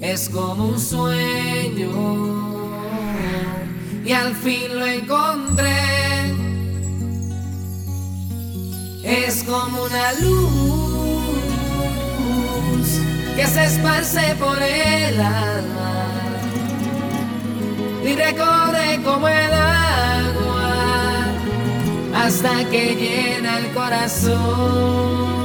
Es como un sueño y al fin lo encontré. Es como una luz que se esparce por el alma y recorre como el agua hasta que llena el corazón.